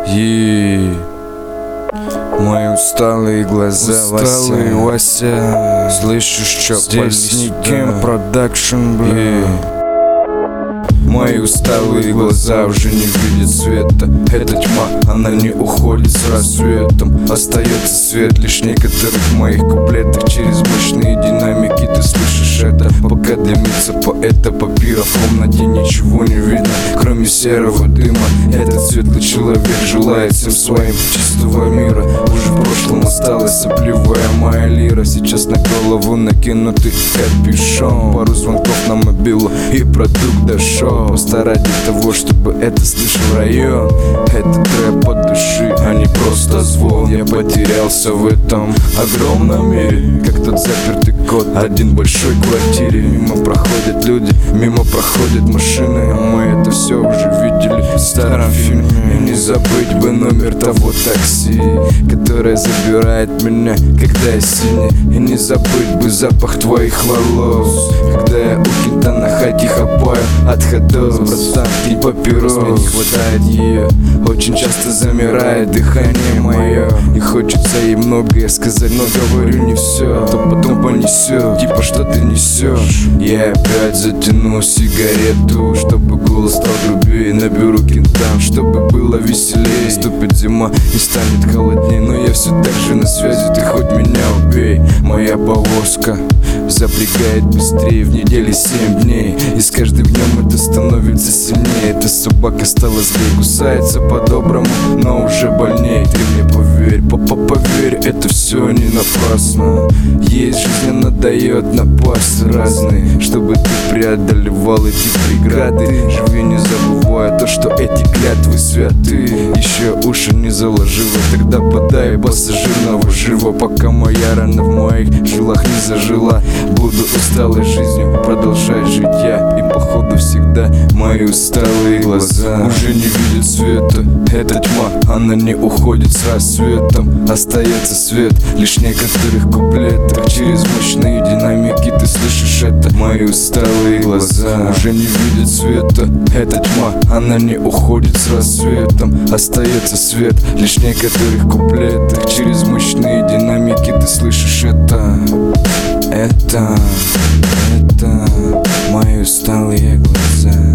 И мои усталые глаза, Вася. Слышишь, что здесь Никем продакшн, бля. Мои усталые глаза уже не видят света. Эта тьма, она не уходит с рассветом. Остается свет лишь в некоторых моих куплетах. Через мощные динамики ты слышишь это. Пока дымится поэта папира, в комнате ничего не видно, кроме серого дыма. Этот светлый человек желает всем своим чистого мира. Уже в прошлом осталась сопливая моя лира. Сейчас на голову накинутый капюшон. Пару звонков на мобилу и продукт дошел. Просто ради того, чтобы это слышал район. Это трэп от души, а не просто звон. Я потерялся в этом огромном мире, как тот запертый кот в один большой квартире. Мимо проходят люди, мимо проходят машины, а мы это все уже видели в старом фильме. И не забыть бы номер того такси, которое забирает меня, когда я синий. И не забыть бы запах твоих волос, когда я у кента на хате хапаю от ходов. Братан, кинь папирос, мне не хватает ее. Очень часто замирает дыхание мое, и хочется ей многое сказать, но говорю не все, а то потом понесет. Типа что ты несешь? Я опять затяну сигарету, чтобы голос стал грубее. Наберу кентам, чтобы было веселее. Ступит зима и станет холоднее, но я все так же на связи, ты хоть меня убей. Моя повозка запрягает быстрее, в неделе 7 дней, и с каждым днем это становится сильнее. Эта собака стала злей, кусается по-доброму, но уже больнее. Ты мне поверь, папа, поверь, это все не напрасно. Есть жизнь, она дает напасти разные, чтобы ты преодолевал эти преграды. Живи, не забывая то, что эти клятвы святы. Еще уши не заложила, тогда подай пассажирного живо, пока моя рана в моих жилах не зажила. Буду усталой жизнью продолжать жить я, и походу всегда мои усталые глаза уже не видят света. Эта тьма, она не уходит с рассветом. Остается свет лишь в некоторых куплетах. Через мощные динамики ты слышишь это. Мои усталые глаза уже не видят света. Эта тьма, она не уходит с рассветом. Остается свет лишь в некоторых куплетах. Через мощные динамики ты слышишь это. Это мои усталые глаза.